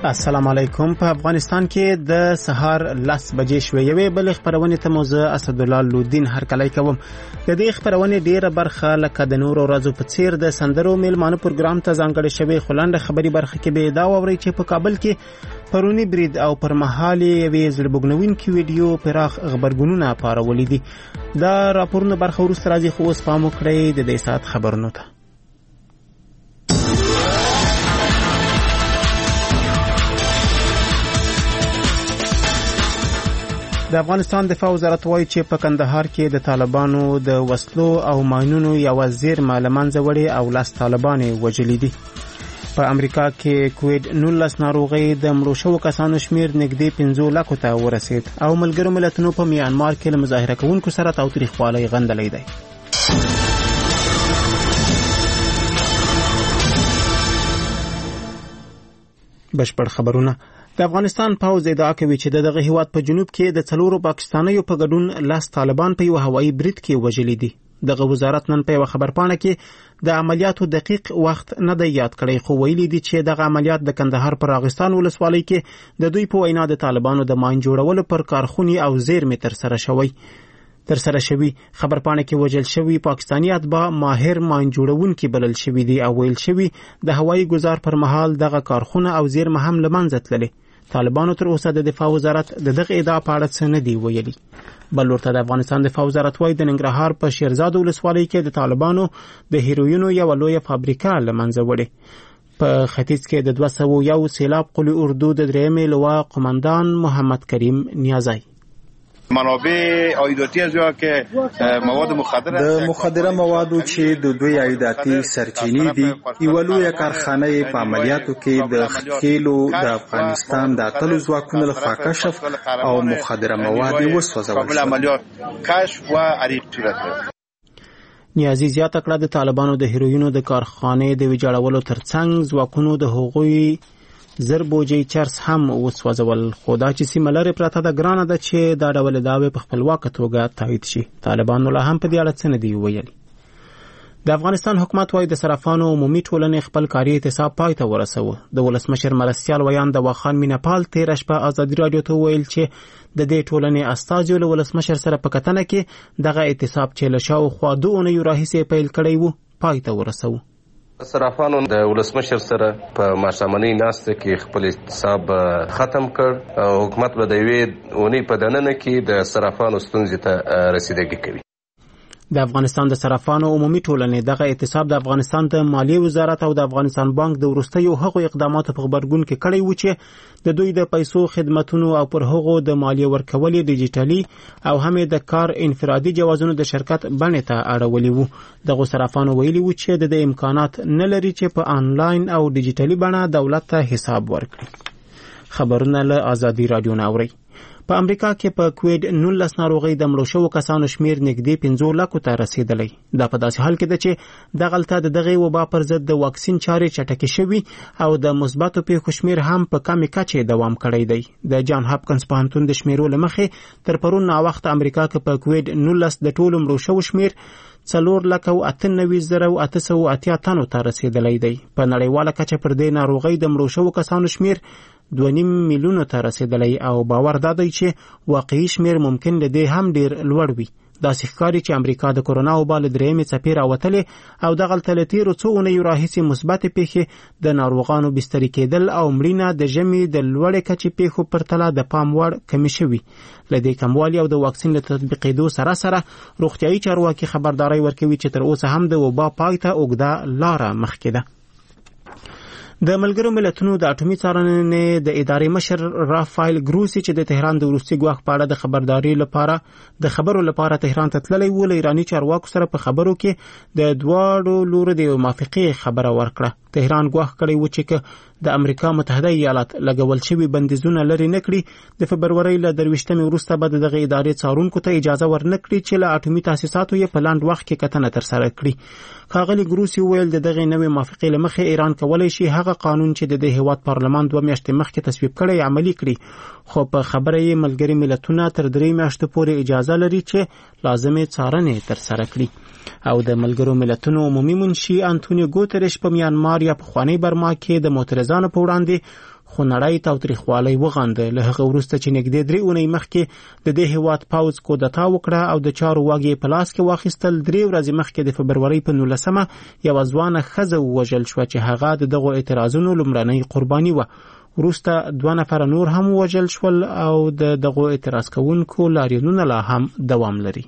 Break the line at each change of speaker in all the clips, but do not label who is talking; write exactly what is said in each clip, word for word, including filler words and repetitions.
السلام علیکم. په افغانستان کې د سهار لس بجې شوې یوې بل خبرونه ته موزه اسدالله لودین هر کله کوم. د دې خبرونه ډیره برخه لکه د نورو ورځو په څیر د سندرو میلمانه پروګرام ته ځانګړې شوې خلانده خبري برخه کې به دا ووري چې په کابل کې پرونی برید او پر مهال یوې زړبګنونکې ویډیو پراخ خبرګونونه پارولې دي. دا راپورونه برخه ورسته راځي خو اوس پام وکړئ د دې سات خبرونو ته. د افغانستان دفاع وزارت وایي چې په کندهار کې د طالبانو د وسلو او ماینونو یو زیرمه له منځه وړې او لاس طالبان وژلي دي. په امریکا کې کووډ نولس ناروغي د مړو شوو کسانو شمیر نږدې پنځه لکو ته ورسید او ملګرو ملتونو په میانمار کې له مظاهره کوونکو سره تاوتریخوالي غندلې دی. بشپړ خبرونه. د افغانستان پوځ ادعا کوي چې دغه هیواد په جنوب کې د څلورو پاکستانیو په ګډون لاس طالبان په یو هوایي برید کې وژلي دي. دغه وزارت نن په یو خبرپاڼه کې د عملیاتو دقیق وخت نه دی یاد کړی خو ویلي دي چې دغه عملیات د کندهار پر راغستان ولسوالۍ کې د دوی په وینا د طالبانو د ماین جوړولو پر کارخونې او زیرمې تر سره شوی تر سره شوی. خبرپاڼه کې وژل شوی پاکستانی اتباع ماهر ماین جوړونکي بلل شوی دي او ویل شوی د هوایي گزار پر مهال دغه کارخونه او زیرمه هم لمنځه تللې. طالبانو تر اوسه د دفاع وزارت د دغه ادعا په اړه څه نه دی ویلي. بل ورته د افغانستان دفاع وزارت وايي د ننګرهار په شیرزاد ولسوالۍ کې د طالبانو د هیروینو یو لویه فابریکه لمنځه وړې. په ختیځ کې د دوه سوه یو سیلاب قلی اردو د درېیمې لوا قماندان محمد کریم نیازی
منابع عایداتی از یا که مواد مخدره
د مخدره موادو چې د دوی عایداتی سرچینې دي یو لویه کارخانه په عملیاتو کې د خېلو د افغانستان د اتلو ځواکونو لخوا کشف او مخدره مواد وسوځول
عملیات کشف و عریق صورت.
نیازی زیاته کړه د طالبانو د هیروینو د کارخانې د ویجاړولو ترڅنګ ځواکونو د هغوی زر بوجي چرس هم وسوځول خو دا چې سیمه لري پراته ده ګرانه ده چې دا ډول دعوې په خپلواکه توګه تایید شي. طالبانو لا هم په دې اړه څه نه دی ویلي. د افغانستان حکومت وايي د صرافانو عمومي ټولنې خپل کاري احتساب پای ته ورسوه. د ولسمشر مرستیال ویان د واخان مینپال تیر شپه ازادي رادیو ته ویل چې د دې ټولنې استازي له ولسمشر سره په کتنه کې دغه احتساب چې له شاوخوا دوه اونیو راهیسې پیل کړی وو پای ته ورسوه.
صرافانو د ولسمشر سره په ماشامنۍ ناسته کې خپل احتساب ختم کړ او حکومت به د یوې اونۍ په دننه کې د صرافانو ستونزې ته رسیدګي کوي.
د افغانستان د صرافانو عمومي ټولنې دغه احتساب د افغانستان د مالیې وزارت او د افغانستان بانک د وروستیو هغو اقداماتو په خبرګون کې کړی و چې د دوی د پیسو خدماتونو او پر هغو د مالیې ورکولې ډیجیټلي او هم د کار انفرادي جوازونو د شرکت بڼې ته اړولي وو. دغه صرافانو ویلي وو چې د امکانات نه لري چې په آنلاین او ډیجیټلي بڼه دولت ته حساب ورکړي. خبرونه له آزادي رادیو نه اوري. په امریکا کې په کووډ نولس ناروغي د مړو شوو کسانو شمیر نږدې پنځه لکو ته رسیدلی. دا په داسې حال کې ده چې دغه الته د دغه وبا پر ضد د واکسین چارې چټکې شوي او د مثبتو پیښو شمیر هم په کمې کچې دوام کړی دی. د جان هاپکنز پوهنتون د شمیرو له مخې تر پرون ناوخته امریکا کې په کووډ نولس د ټولو مړو شوو شمیر څلور لکه او اته نوي زره او اته سوه اتیا تنو ته رسیدلی دی. په نړیواله کچه پر دې ناروغۍ د مړو شوو کسانو شمیر دوه نیم میلیونو ته رسیدلی او باور دا دی چې واقعي شمیر ممکن له دې هم ډیر لوړ وي. داسې ښکاري چې امریکا د کورونا وبا له درېیمې څپې راوتلې او دغلته له تېرو څو اونیو راهیسې مثبتې پیښې د ناروغانو بستري کېدل او مړینه د ژمي د لوړې کچې پیښو پرتله د پام وړ کمې شوي. له دې کموالي او د واکسین له تطبیقېدو سره سره روغتیایي چارواکي خبرداری ورکوي چې تر اوسه هم د وبا پای ته اوږده لاره مخکې ده. د ملګرو ملتونو د اټومي څارنې د ادارې مشر رافایل ګروسی چې د تهران د وروستي ګواښ په اړه د خبرداري لپاره د خبرو لپاره تهران ته تللی و له ایراني چارواکو سره په خبرو کې د دواړو لورو د موافقې خبره ورکړه. تهران ګواښ کړی و چې د امریکا متحده ایالات لګول شوي بندیزونه لري نه کړي د فبرورۍ له درویشتمې وروسته به د دغه ادارې څارونکو ته اجازه ورنکړي چې له اټومي تاسیساتو یې په لنډ وخت کې کتنه ترسره کړي. ښاغلي ګروسی وویل د دغې نوې موافقې له مخې ایران کولی شي هغه قانون چې د دې هیواد پارلمان دوه میاشتې مخکې تصویب کړی عملي کړي خو په خبره یې ملګري ملتونه تر درې میاشتو پورې اجازه لري چې لازمې څارنې ترسره کړي. او د ملګرو ملتونو عمومي منشي انټونیو ګوتریش په میانمار یا پخوانی برما کې د معترضانو په وړاندې خو نړۍ تاوتریخوالی وغانده. له هغه وروسته چې نږدې درې اونۍ مخکې د دې هیواد پوځ کودتا وکړه او د چارو واګې په لاس کې واخیستل، درې ورځې مخکې د فبرورۍ په نولسمه یوه ځوانه ښځه ووژل شوه چې هغه د دغو اعتراضونو لومړنۍ قرباني وه. وروسته دوه نفره نور هم ووژل شول او د دغو اعتراض کوونکو لاریونونه لا هم دوام لري.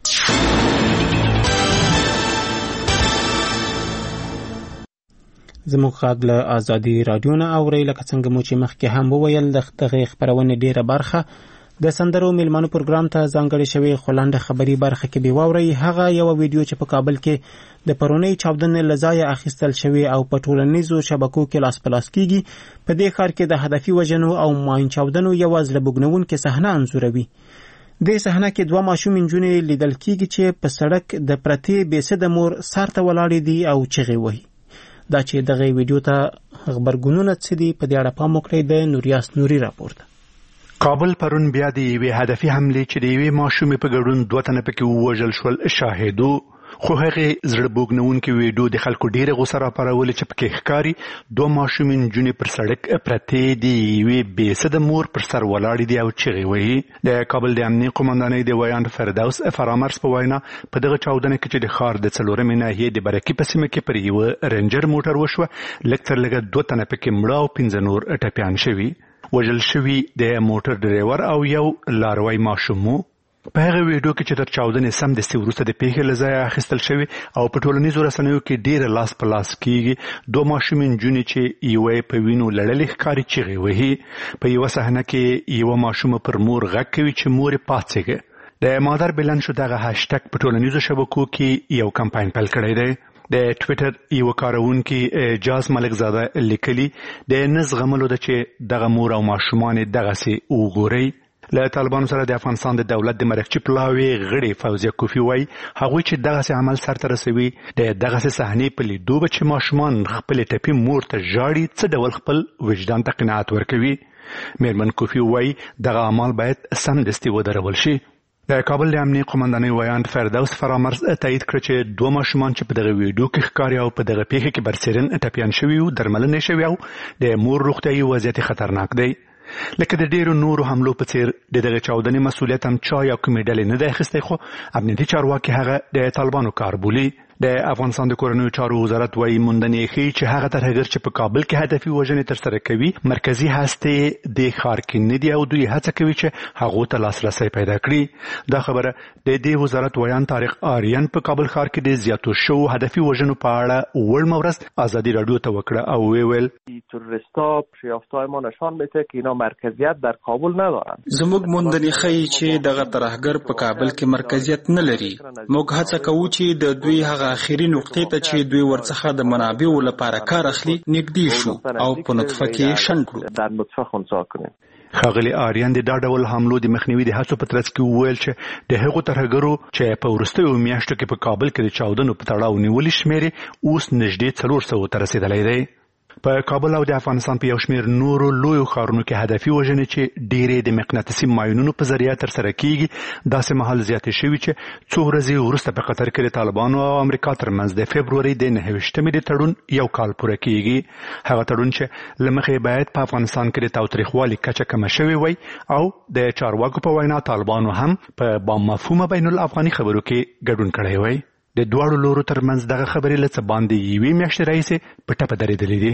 زموږ غږ له ازادي راډیو نه اورئ. لکه څنګه مو چې مخکې هم وویل، د دغې خپرونې ډیره برخه د سندرو میلمنو پروګرام ته ځانګړې شوې، خو لنډه خبري برخه کې به واورئ هغه یوه ویډیو چې په کابل کې د پرونۍ چاودنې له ځایه اخیستل شوې او په ټولنیزو شبکو کې لاس په لاس کیږي. په دې ښار کې د هدفي وژنو او ماین چاودنو یوه زړه بوږنوونکې صحنه انځوروي. دې صحنه کې دوه ماشوم نجونې لیدل کیږي چې په سړک د پرتې بېسده مور سر ته ولاړې دي او چغې وهي. دا چې دغه ویډیو ته خبرګونونه څه دي، په دې اړه پام وکړئ. د نوریاس نوري راپور ده.
کابل پرون بیا د یوې هدفي حملې چې د یوې ماشومې په ګډون دوه تنه پکې ووژل شول شاهدو، خو هغې زړه بوږنوونکې ویډیو د خلکو ډېره غوسه راپارولې چې پکې ښکاري دوه ماشومې نجونې پر سړک پرتې دي، یوې بېسده مور پر سر ولاړې دي او چغې وهي. د کابل د امنیې قومندانۍ د ویاند فردوس فرامرز په وینا په دغه چاودنه کې چې د ښار د څلورمې ناحیې د برکي په سیمه کې پر یوه رنجر موټر وشوه، لږ تر لږه دوه تنه پکې مړه او پنځه نور ټپیان شوي. وژل شوي د موټر ډریور او یو لاروی ماشوم و. په هغه ویډیو کې چې تر چاودنې سمدستي وروسته د پیښې له ځایه اخیستل شوي او په ټولنیزو رسنیو کې ډېره لاس په لاس کېږي، دوه ماشومې نجونې چې یوه یې په وینو لړلې ښکاري چغې وهي. په یوه صحنه کې یوه ماشومه پر مور غږ کوي چې مورې پاڅېږه. د مادر بلن شو دغه هاشټګ په ټولنیزو شبکو کې یو کمپاین پیل کړی دی. د ټویټر یو کارونکي جاز ملک زاده لیکلي د نه زغملو ده چې دغه مور او ماشومان دغسې وګورئ. له طالبانو سره د افغانستان د دولت د مرکچي پلاوي غړي فوزیه کوفی وای هغوی چې دغسې عمل سرته رسوي د دغسې صحنې په لیدو به چې ماشومان خپل ټپي مور ته ژاړي څه ډول خپل وجدان ته قناعت ورکوي. میرمن کوفی وای دغه اعمال باید سمدستي ودرول شي. د کابل د امنیې قومندانۍ ویاند فردوس فرامرز تایید کړ چې دوه ماشومان چې په دغه ویډیو کې ښکاري او په دغه پیښه کې برسېرن ټپیان شوي وو درملنې شوي او د مور روغتیایي وضعیت خطرناک دی. لکه د ډیرو نورو حملو په څیر د دغه چاودنې مسؤلیت هم چا یا کومې ډلې نه دی اخیستی، خو امنیتي چارواکي هغه د طالبانو کار بولي. د افغانستان د کورنیو چارو وزارت وايي موندنې ښیي چې هغه ترهګر چې په کابل کې هدفي وژنې ترسره کوي مرکزي هستې د ښار کې نه دي او دوی هڅه کوي چې هغو ته لاسرسی پیدا کړي. دا خبره د دې وزارت ویان طارق آریان په کابل ښار کې د زیاتو شوو هدفي وژنو په اړه وړمه ورځ ازادي راډیو ته وکړه او ویل
تروریستا یافته‌های ما نشان میده که اینا مرکزیت در کابل ندارن.
زموږ موندنې ښیي چې دغه ترهګر په کابل کې مرکزیت نه لري. موږ هڅه کوو چې د دوی هغه اخیری نقطې ته چې دوی ورڅخه د منابعو لپاره کار اخلي نږدې شو او په نطفه کې شنډ کړو.
در نطفه خنثی کړو.
ښاغلي آریان د دا ډول حملو د مخنیوي د هڅو په ترڅ کې وویل چې د هغو ترهګرو چې په وروستیو میاشتو کې په کابل کې د چاودنو په تړاو نیولي شمېر اوس نږدې څلور سوو ته رسېدلی دی. په کابل او د افغانستان په یو شمېر نورو لویو ښارونو کې هدفي وژنې چې ډېرې د مقناطیسي ماینونو په ذریعه ترسره کیږي داسې مهال زیاتې شوي چې څو ورځې وروسته په قطر کې د طالبانو او امریکا ترمنځ د فبرورۍ د نهه ویشتمې د تړون یو کال پوره کیږي. هغه تړون چې له مخې باید په افغانستان کې د تاوتریخوالي کچه کمه شوې وای او د چارواکو په وینا طالبانو هم په بامفهومه بین الافغاني خبرو کې ګډون کړی وای. د دواړو لورو ترمنځ دغه خبرې له څه باندې یوې میاشتې راهیسې په ټپه درېدلې دي.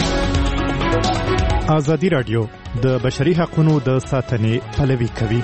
ازادي راډیو د بشري حقوقو د ساتنې پلوي کوي.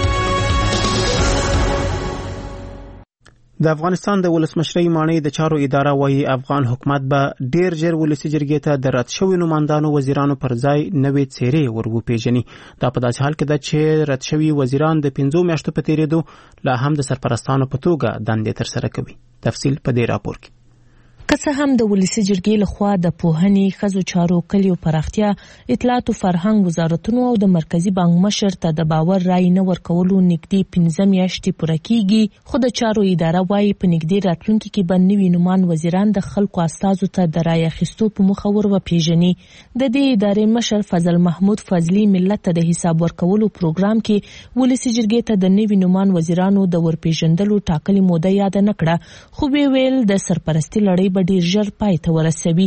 د افغانستان د ولسمشرۍ ماڼۍ د چارو اداره وايي افغان حکومت به ډیر ژر ولسي جرګې ته د رد شوي نمایندانو وزیرانو پر ځای نوې څېرې ور وپېژني. دا په داسې حال کې ده چې رد شوي وزیران د پنځو میاشتو په تېرېدو لا هم د سرپرستانو په توګه دندې ترسره کوي. تفصیل په دې راپور کې.
که څه هم د ولسي جرګې لخوا د پوهنې، ښځو چارو، کلیو پراختیا، اطلاعات او فرهنګ وزارتونو او د مرکزي بانک مشر ته د باور رای نه ورکولو نږدې پنځه میاشتې پوره کیږي، خو د چارو اداره وايي په نږدې راتلونکي کې به نوي نومان وزیران د خلکو استازو ته د رای اخیستو په موخه ور وپېژني. د دې ادارې مشر فضل محمود فضلي ملت ته د حساب ورکولو پروګرام کې ولسي جرګې ته د نوي نومان وزیرانو د ورپېژندلو ټاکلې موده یاد نه کړه، خو ویل د سرپرستي لړۍ به ډیر ژر پای ته ورسوي.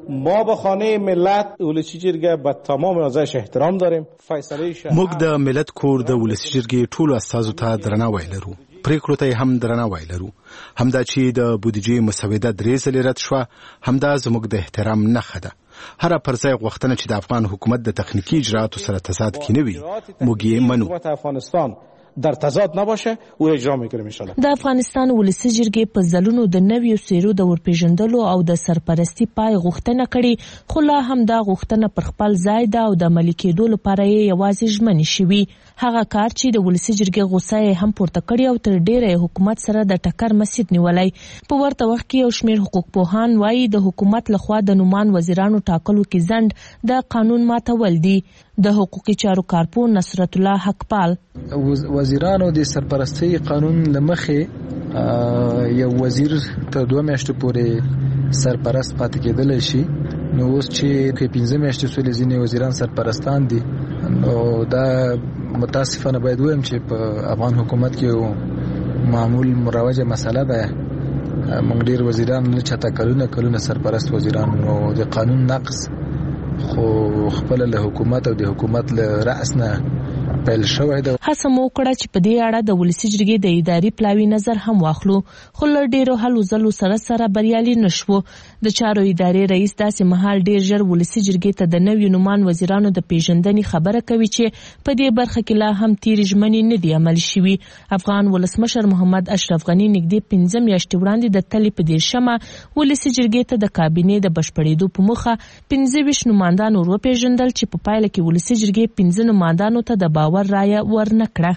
ما به خانه ملت ولسی جرګه به تمام اعضایش احترام داریم. فیصله
موږ د ملت کور د ولسی جرګې ټولو استازو ته درناوی لرو. پریکړو ته هم درناوی لرو. همدا چې د بودیجې مسوده درې ځلې رد شوه همدا زموږ د احترام نښه ده. هر پرځای غوښتنه چې د افغان حکومت د تخنیکی اجرااتو سره تضاد کې نه وي موږ یې منو.
افغانستان در تضاد نباشه او اجرا میکنیم ان شاء الله.
د افغانستان ولسی جرګې په ځلونو د نویو څیرو د ورپېژندلو او د سرپرستی پای غوښتنه کړې خو لا هم دا غوښتنه پر خپل ځای ده او د عملي کېدو لپاره یې یوازې ژمنې شوي. هغه کار چې د ولسی جرګې غوسه یې هم پورته کړې او تر ډیره حکومت سره د ټکر مسیر نیولی. په ورته وخت کې یو شمېر حقوق پوهان وایي د حکومت لخوا د نومان وزیرانو ټاکلو کې ځنډ د قانون ماتول دي. د حقوقي چارو کارپون نصرت الله حقپال
وزیرانو د سرپرستی قانون لمخې یو وزیر ته دوه میاشتې پورې سرپرست پاتې کېدلی شي. نو اوس چې پنځه میاشتې سولې ځینې وزیران سرپرستان دي نو دا متاسفانه باید ویم چې په افغان حکومت کې معمول مروجه مسله ده. موږ ډیر وزیران نه چاته کلونه کلونه سرپرست وزیران نو د قانون نقض خو خپل له حکومت او د حکومت له رأس نه پیل شوی ده.
هڅه مو وکړه چې په دې اړه د ولسی جرګې د اداري پلاوي نظر هم واخلو خو له ډیرو هلو ځلو سره سره بریالي نشو. د چارو ادارې رئیس داسې مهال ډیر ژر ولسی جرګې ته د نویو نومان وزیرانو د پیژندنې خبره کوي چې په دې برخه کې لا هم تیرې ژمنې نه دي عملي شوي. افغان ولسمشر محمد اشرف غني نږدې پنځه میاشتې وړاندې د تلې په دیرشمه ولسی جرګې ته د کابینې د بشپړېدو په موخه پنځه ویشت نمایندان ور وپېژندل چې په پایله کې ولسی جرګې پنځه نمایندانو ته د باور رایه ورنکړه.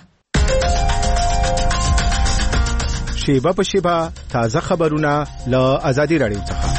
شیبه په شیبه تازه خبرونه له آزادي رادیو څخه.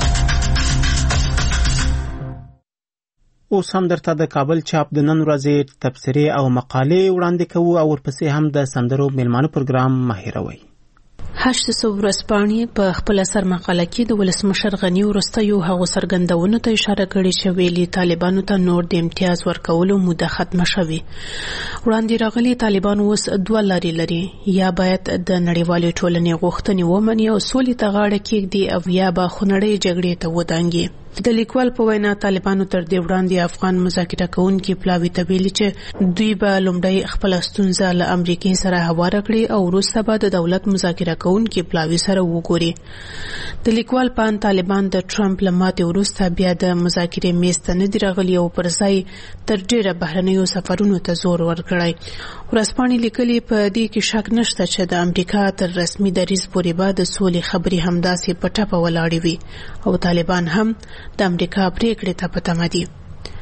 اوس هم درته د کابل چاپ د نن ورځې تبصرې او مقالې وړاندې کوو او ورپسې هم د سندرو میلمانه پروګرام مهیروي.
هشت سو ورځپاڼې په خپل سر مقاله کې د ولسمشر غني وروستیو هغو څرګندونو ته اشاره کړې چې ویلي طالبانو ته نور د امتیاز ورکولو موده ختمه شوې. وړاندې راغلي طالبان اوس دوه لارې لري، یا باید د نړیوالې ټولنې غوښتنې ومني او سولې ته غاړه کېږدي او یا به خونړۍ جګړې ته ودانګي. د لیکوال په وینا طالبانو تر دې وړاندې افغان مذاکره کوونکي پلاوي ته ویلي چې دوی به لومړی خپل ستونزه له امریکای سره هواره کړي او وروسته به د دولت مذاکره کوونکي پلاوي سره وګوري. د لیکوال په طالبان د ټرمپ له ماتې وروسته بیا د مذاکرې میز ته نه دي راغلي او پر ځای تر ډیره بهرنیو سفرونو ته زور ورکړی. ورځپاڼې لیکلي په دې کې شک نشته چې د امریکا تر رسمي دریځ پورې به د سولې خبرې همداسې په ټپه ولاړې وي او طالبان هم د امریکا پریکړې ته په تمه دي.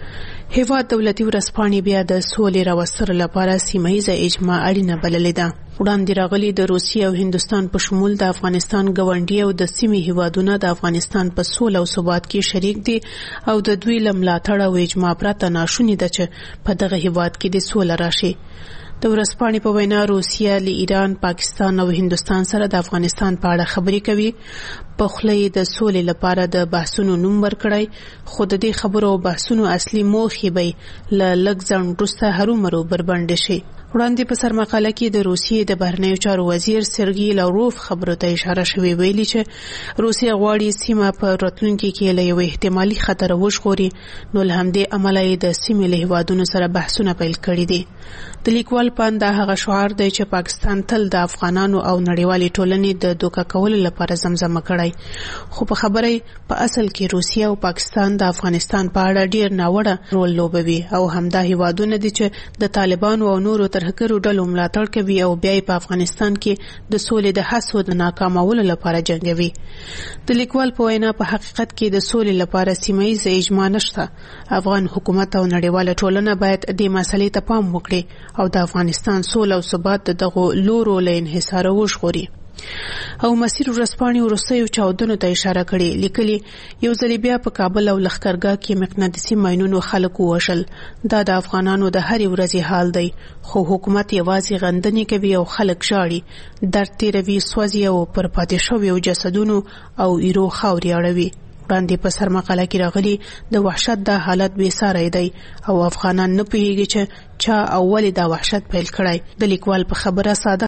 هیواد دولتي ورځپاڼې بیا د سولې راوستلو لپاره سیمه ییزه اجماع اړینه بللې ده. وړاندې راغلي د روسیې او هندوستان په شمول د افغانستان ګاونډي او د سیمې هیوادونه د افغانستان په سوله او ثبات کې شریک دي او د دوی له ملاتړ او اجماع پرته ناشونې ده چې په دغه هیواد کې د سوله راشي. د ورځپاڼې په وینا روسیه له ایران، پاکستان او هندوستان سره د افغانستان په اړه خبرې کوي. په خوله یې د سولې لپاره د بحثونو نوم ورکړی خو د دې خبرو او بحثونو اصلي موخې به له لږ ځنډ وروسته هرومرو بربنډې شي. وړاندې په سرمقاله کې د روسیې د بهرنیو چارو وزیر سرګي لاوروف خبرو ته اشاره شوې، ویلي چې روسیه غواړي سیمه په راتلونکي کې له یو احتمالي خطر وژغوري، نو له همدې امله یې د سیمې له هیوادونو سره بحثونه پیل کړي دي. د لیکوال په اند هغه شعار دی چې پاکستان تل د افغانانو او نړیوالې ټولنې د دوکه کولو لپاره زمزمه کړی، خو په خبره په اصل کې روسیه او پاکستان د افغانستان په اړه ډیر ناوړه رول لوبوي او همدا هیوادونه دي چې د طالبانو او نورو ترهګرو ډلو ملاتړ کوي او بیا په افغانستان کې د سولې د هڅو د ناکامولو لپاره جنګوي. د لیکوال په وینا په حقیقت کې د سولې لپاره سیمه ییزه اجماع نشته. افغان حکومت او نړیواله ټولنه باید دې مسلې ته پام وکړي او د افغانستان سوله او ثبات دغه لورو له انحصار وژغوري. او مسیر ورځپاڼې وروستیو چاودنو ته اشاره کړې، لیکلي یو ځل بیا په کابل او لښکرګاه کې مقناطیسي ماینونو خلک ووژل. دا د افغانانو د هرې ورځې حال دی، خو حکومت یوازې غندنې کوي او خلک ژاړي، درد تیروي، سوځي او پر پاتې شویو جسدونو او ایرو خاورې اړوي. وړاندې په سرمقاله کې راغلي د وحشت دا حالت بې ساری دی او افغانان نه پوهیږي چې چا او ولې دا وحشت پیل کړی. د لیکوال په خبره ساده